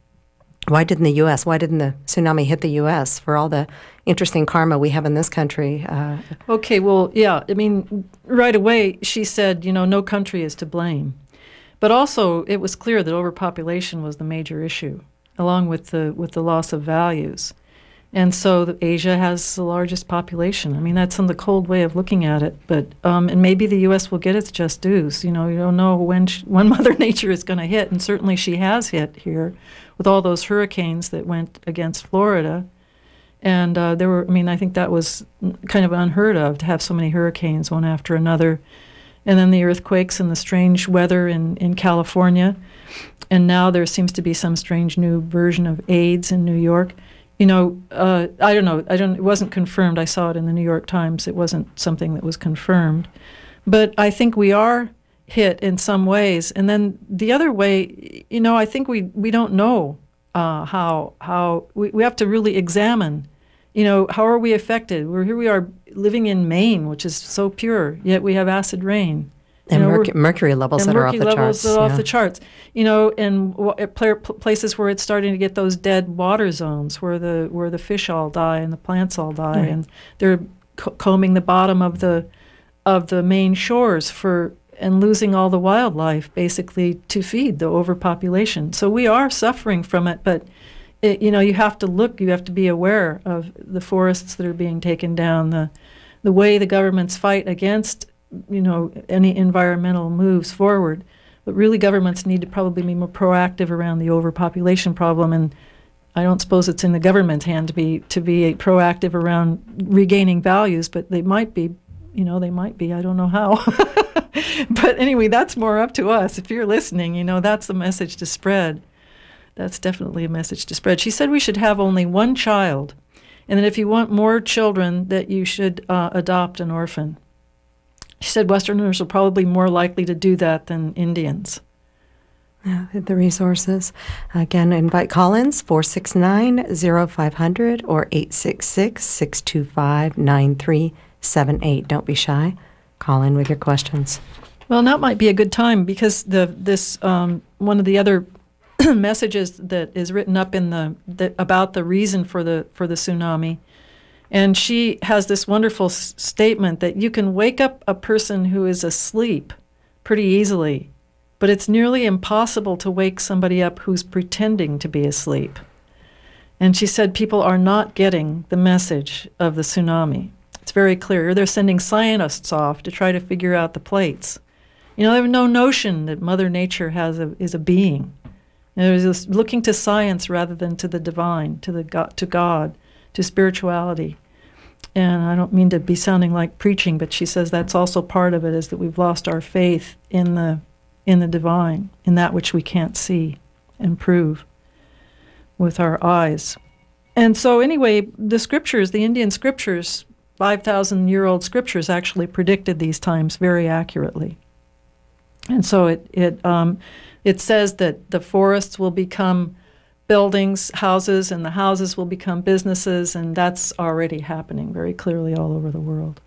why didn't the U S, why didn't the tsunami hit the U S for all the interesting karma we have in this country? Uh, okay, well, yeah, I mean, right away she said, you know, no country is to blame. But also it was clear that overpopulation was the major issue, along with the with the loss of values. And so the, Asia has the largest population. I mean, that's in the cold way of looking at it. But um, and maybe the U S will get its just dues. You know, you don't know when she, when Mother Nature is going to hit, and certainly she has hit here with all those hurricanes that went against Florida. And uh, there were, I mean, I think that was kind of unheard of to have so many hurricanes one after another. And then the earthquakes and the strange weather in, in California. And now there seems to be some strange new version of AIDS in New York. You know, uh, I don't know. I don't. It wasn't confirmed. I saw it in the New York Times. It wasn't something that was confirmed. But I think we are hit in some ways. And then the other way, you know, I think we, we don't know uh, how how we, we have to really examine. You know, how are we affected? We're here. We are living in Maine, which is so pure, yet we have acid rain. And you know, merc- mercury levels that are off the mercury levels charts. that are off yeah. the charts. You know, and w- at pla- places where it's starting to get those dead water zones, where the where the fish all die and the plants all die, Right. and they're co- combing the bottom of the of the main shores for and losing all the wildlife basically to feed the overpopulation. So we are suffering from it, but it, you know, you have to look. You have to be aware of the forests that are being taken down, the the way the governments fight against, you know, any environmental moves forward. But really governments need to probably be more proactive around the overpopulation problem, and I don't suppose it's in the government's hand to be to be proactive around regaining values, but they might be, you know, they might be. I don't know how. But anyway, that's more up to us. If you're listening, you know, that's the message to spread. That's definitely a message to spread. She said we should have only one child, and that if you want more children, that you should uh, adopt an orphan. She said Westerners are probably more likely to do that than Indians. Yeah, the resources. Again, invite call-ins, four six nine, zero five zero zero or eight six six, six two five, nine three seven eight. Don't be shy. Call in with your questions. Well, that might be a good time, because the this um, one of the other messages that is written up in the, the about the reason for the for the tsunami. And she has this wonderful s- statement that you can wake up a person who is asleep pretty easily, but it's nearly impossible to wake somebody up who's pretending to be asleep. And she said people are not getting the message of the tsunami. It's very clear. They're sending scientists off to try to figure out the plates. You know, they have no notion that Mother Nature has a, is a being. And they're just looking to science rather than to the divine, to the God, to God. to spirituality. And I don't mean to be sounding like preaching, but she says that's also part of it, is that we've lost our faith in the in the divine, in that which we can't see and prove with our eyes. And so anyway, the scriptures, the Indian scriptures, five thousand year old scriptures, actually predicted these times very accurately. And so it it um, it says that the forests will become buildings, houses, and the houses will become businesses, and that's already happening very clearly all over the world.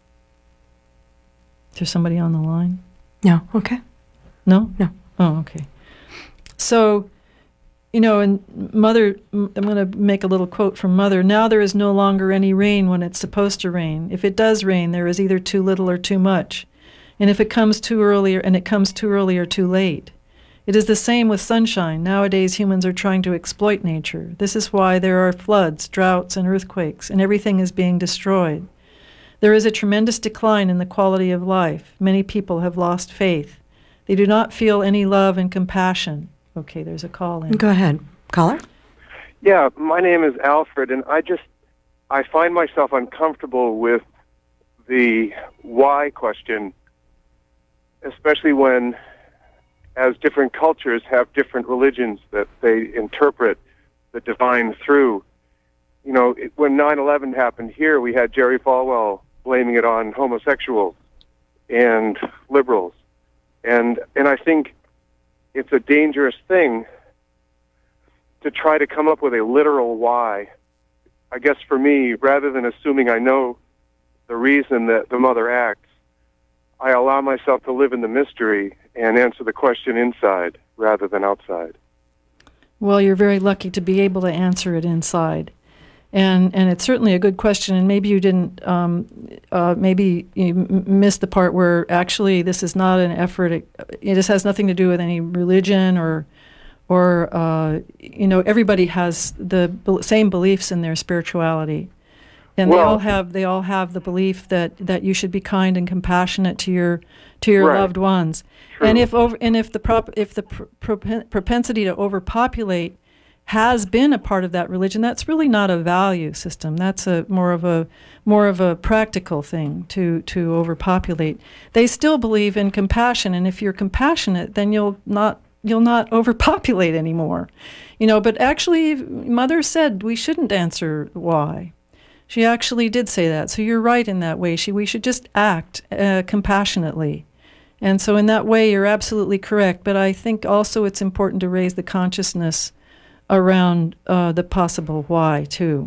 Is there somebody on the line? No. Okay. No? No. Oh, okay. So, you know, and Mother, I'm going to make a little quote from Mother. Now there is no longer any rain when it's supposed to rain. If it does rain, there is either too little or too much. And if it comes too early, and it comes too early or too late. It is the same with sunshine. Nowadays, humans are trying to exploit nature. This is why there are floods, droughts, and earthquakes, and everything is being destroyed. There is a tremendous decline in the quality of life. Many people have lost faith. They do not feel any love and compassion. Okay, there's a call in. Go ahead. Caller? Yeah, my name is Alfred, and I just, I find myself uncomfortable with the why question, especially when, as different cultures have different religions that they interpret the divine through. You know, it, when nine eleven happened here, we had Jerry Falwell blaming it on homosexuals and liberals. And and I think it's a dangerous thing to try to come up with a literal why. I guess for me, rather than assuming I know the reason that the mother acts, I allow myself to live in the mystery and answer the question inside rather than outside. Well, you're very lucky to be able to answer it inside. And and it's certainly a good question, and maybe you didn't, um, uh, maybe you m- missed the part where actually this is not an effort, it, it just has nothing to do with any religion or, or uh, you know, everybody has the be- same beliefs in their spirituality. And well, they all have they all have the belief that, that you should be kind and compassionate to your to your right. loved ones. True. And if over and if the prop, if the pr- propen- propensity to overpopulate has been a part of that religion, that's really not a value system. That's a more of a more of a practical thing to to overpopulate. They still believe in compassion, and if you're compassionate, then you'll not you'll not overpopulate anymore. You know, but actually Mother said we shouldn't answer why. She actually did say that. So you're right in that way. She we should just act uh, compassionately. And so in that way you're absolutely correct, but I think also it's important to raise the consciousness around uh, the possible why, too.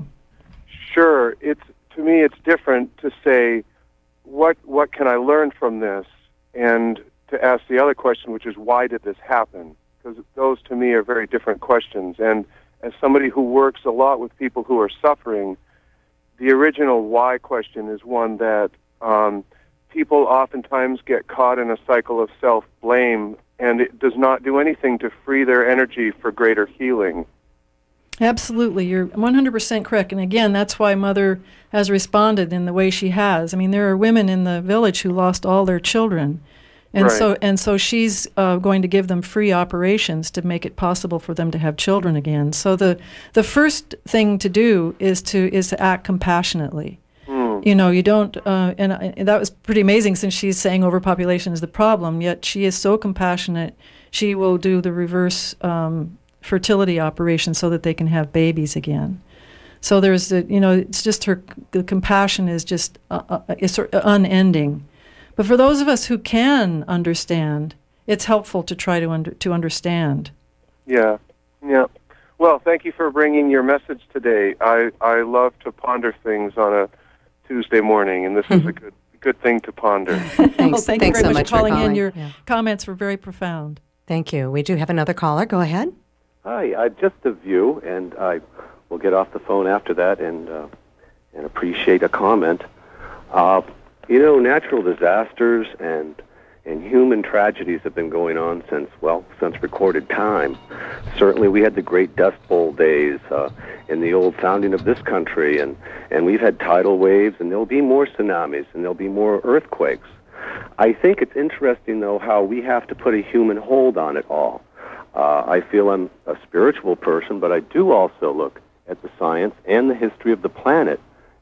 Sure. It's to me, it's different to say, what what can I learn from this, and to ask the other question, which is, why did this happen? Because those, to me, are very different questions. And as somebody who works a lot with people who are suffering, the original why question is one that um, people oftentimes get caught in a cycle of self-blame, and it does not do anything to free their energy for greater healing. Absolutely. You're one hundred percent correct. And again, that's why Mother has responded in the way she has. I mean, there are women in the village who lost all their children. And right. so and so she's uh, going to give them free operations to make it possible for them to have children again. So the the first thing to do is to is to act compassionately. You know, you don't, uh, and, and that was pretty amazing since she's saying overpopulation is the problem, yet she is so compassionate, she will do the reverse um, fertility operation so that they can have babies again. So there's, the, you know, it's just her, the compassion is just uh, uh, is sort of unending. But for those of us who can understand, it's helpful to try to under, to understand. Yeah, yeah. Well, thank you for bringing your message today. I, I love to ponder things on a Tuesday morning, and this is a good good thing to ponder. Thanks, well, thank thanks you very so much much for calling for in. Your yeah. comments were very profound. Thank you. We do have another caller. Go ahead. Hi, uh, just a view, and I will get off the phone after that and uh, and appreciate a comment. Uh, you know, natural disasters and and human tragedies have been going on since, well, since recorded time. Certainly we had the Great Dust Bowl days uh, in the old founding of this country, and, and we've had tidal waves, and there'll be more tsunamis, and there'll be more earthquakes. I think it's interesting, though, how we have to put a human hold on it all. Uh, I feel I'm a spiritual person, but I do also look at the science and the history of the planet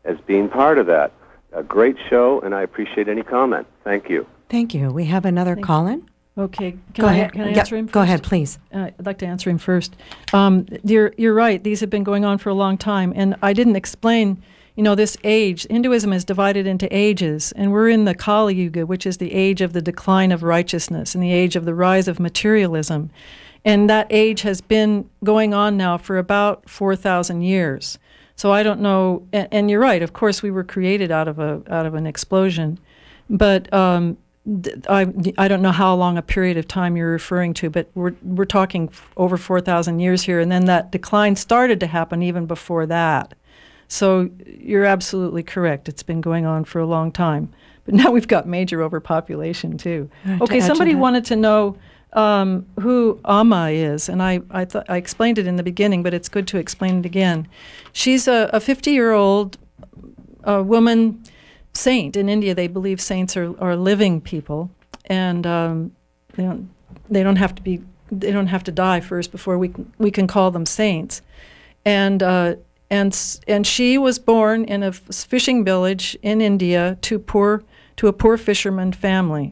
as being part of that. A great show, and I appreciate any comment. Thank you. Thank you. We have another Thank call in. Okay. Can Go I, ahead. Can I Yeah, answer him first? Go ahead, please. Uh, I'd like to answer him first. Um, you're, you're right. These have been going on for a long time. And I didn't explain, you know, this age. Hinduism is divided into ages. And we're in the Kali Yuga, which is the age of the decline of righteousness and the age of the rise of materialism. And that age has been going on now for about four thousand years. So I don't know. And, and you're right. Of course, we were created out of a out of an explosion. But um, I, I don't know how long a period of time you're referring to, but we're we're talking f- over four thousand years here, and then that decline started to happen even before that. So you're absolutely correct. It's been going on for a long time. But now we've got major overpopulation, too. Uh, to Okay, add to somebody that- wanted to know um, who Amma is, and I I, th- I explained it in the beginning, but it's good to explain it again. She's a, a fifty-year-old uh, woman saint. In India, they believe saints are, are living people, and um, they don't they don't have to be they don't have to die first before we can, we can call them saints. And uh, and s- and she was born in a f- fishing village in India to poor to a poor fisherman family.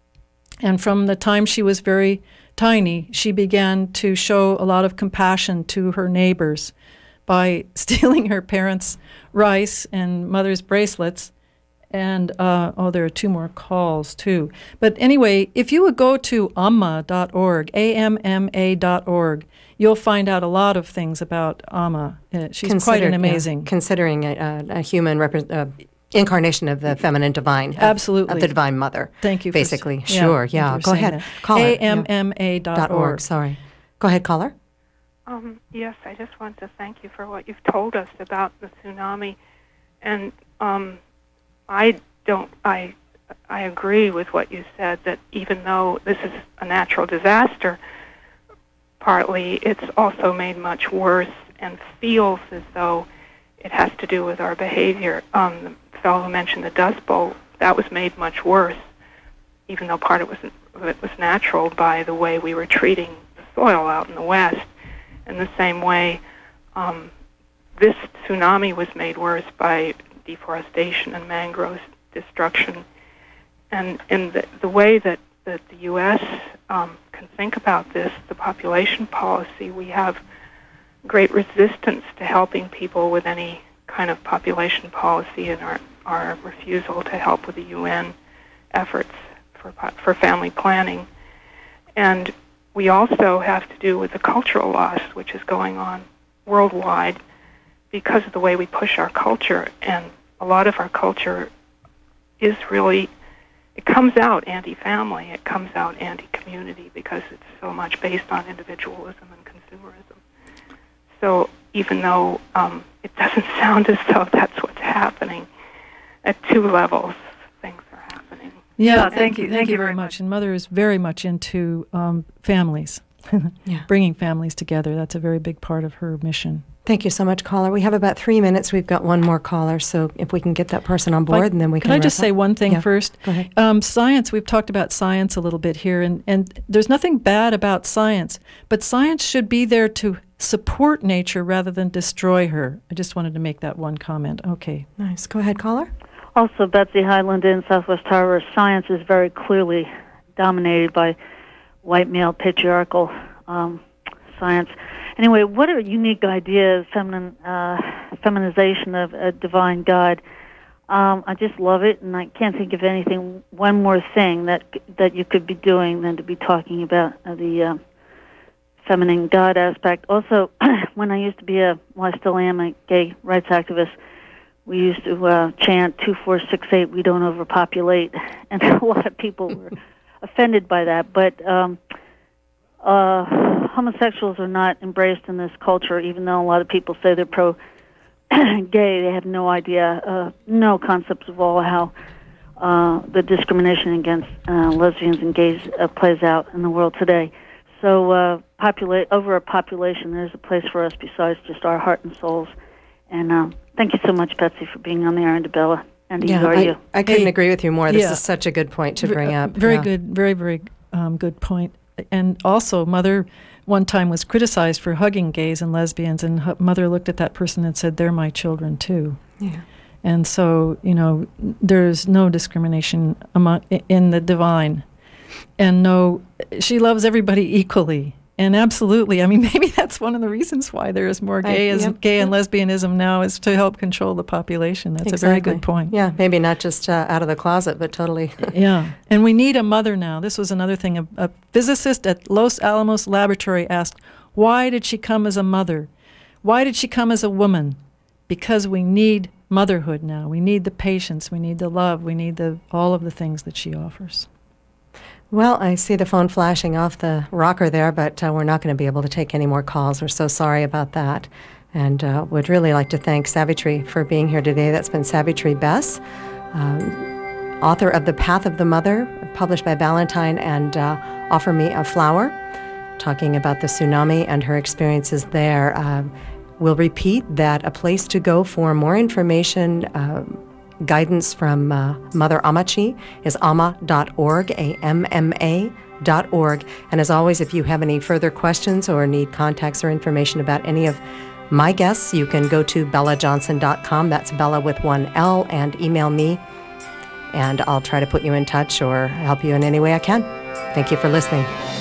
And from the time she was very tiny, she began to show a lot of compassion to her neighbors by stealing her parents' rice and mother's bracelets. And, uh, oh, there are two more calls, too. But anyway, if you would go to amma dot org, A M M A dot org, you'll find out a lot of things about Amma. Uh, she's quite Considered, an yeah, amazing. considering a, a, a human repre- uh, incarnation of the feminine divine. of- Absolutely. Of the divine mother. Thank you for s- Basically. yeah, Sure, thank you yeah. for Go saying ahead. that. Caller. A M M A Dot dot org, org. sorry. Go ahead, caller. Um, yes, I just want to thank you for what you've told us about the tsunami, and um, I don't. I I agree with what you said that even though this is a natural disaster, partly it's also made much worse and feels as though it has to do with our behavior. Um, the fellow who mentioned the Dust Bowl, that was made much worse, even though part of it was of it was natural by the way we were treating the soil out in the West. In the same way, um, this tsunami was made worse by deforestation and mangrove destruction. And in the, the way that, that the U S um, can think about this, the population policy, we have great resistance to helping people with any kind of population policy, and our, our refusal to help with the U N efforts for, for family planning. And we also have to do with the cultural loss which is going on worldwide because of the way we push our culture. And a lot of our culture is really, it comes out anti-family, it comes out anti-community because it's so much based on individualism and consumerism. So even though um, it doesn't sound as though that's what's happening, at two levels things are happening. Yeah, Yeah, thank, thank you, you. thank you very much. And Mother is very much into um, families, Yeah. bringing families together. That's a very big part of her mission. Thank you so much, caller. We have about three minutes. We've got one more caller, so if we can get that person on board, Like, and then we can. Can I just wrap say up. one thing Yeah. first? Go ahead. Um, science, we've talked about science a little bit here, and, and there's nothing bad about science, but science should be there to support nature rather than destroy her. I just wanted to make that one comment. Okay. Nice. Go ahead, caller. Also, Betsy Highland in Southwest Harbor, science is very clearly dominated by white male patriarchal um, science. Anyway, what a unique idea, feminine uh, feminization of a divine God. Um, I just love it, and I can't think of anything, one more thing that that you could be doing than to be talking about uh, the uh, feminine God aspect. Also, when I used to be a, well, I still am a gay rights activist, we used to uh, chant two four six eight, we don't overpopulate, and a lot of people were offended by that. But um, uh, homosexuals are not embraced in this culture, even though a lot of people say they're pro gay. They have no idea, uh, no concepts of all how uh, the discrimination against uh, lesbians and gays uh, plays out in the world today. So uh, populate over a population, there's a place for us besides just our heart and souls. And uh, thank you so much, Betsy, for being on the air, and Bella. And Yeah, you are I, you. I couldn't Hey, agree with you more. This yeah. is such a good point to Ver- bring uh, up. Very Yeah. good, very, very um, good point. And also, Mother one time was criticized for hugging gays and lesbians, and hu- Mother looked at that person and said, "They're my children too." Yeah. And so, you know, there's no discrimination among in the divine. And no, she loves everybody equally. And absolutely, I mean, maybe that's one of the reasons why there is more gay, I, as, yep, gay yep. and lesbianism now, is to help control the population. That's exactly. a very good point. Yeah, maybe not just uh, out of the closet, but totally. Yeah, and we need a mother now. This was another thing. A, a physicist at Los Alamos Laboratory asked, why did she come as a mother? Why did she come as a woman? Because we need motherhood now. We need the patience. We need the love. We need the all of the things that she offers. Well, I see the phone flashing off the rocker there, but uh, we're not going to be able to take any more calls. We're so sorry about that. And uh, would really like to thank Savitri for being here today. That's been Savitri Bess, um, author of The Path of the Mother, published by Ballantine, and uh, Offer Me a Flower, talking about the tsunami and her experiences there. Uh, we'll repeat that a place to go for more information, uh, guidance from uh, Mother Ammachi is amma dot org, A M M A dot org. And as always, if you have any further questions or need contacts or information about any of my guests, you can go to bella johnson dot com. That's Bella with one L, and email me, and I'll try to put you in touch or help you in any way I can. Thank you for listening.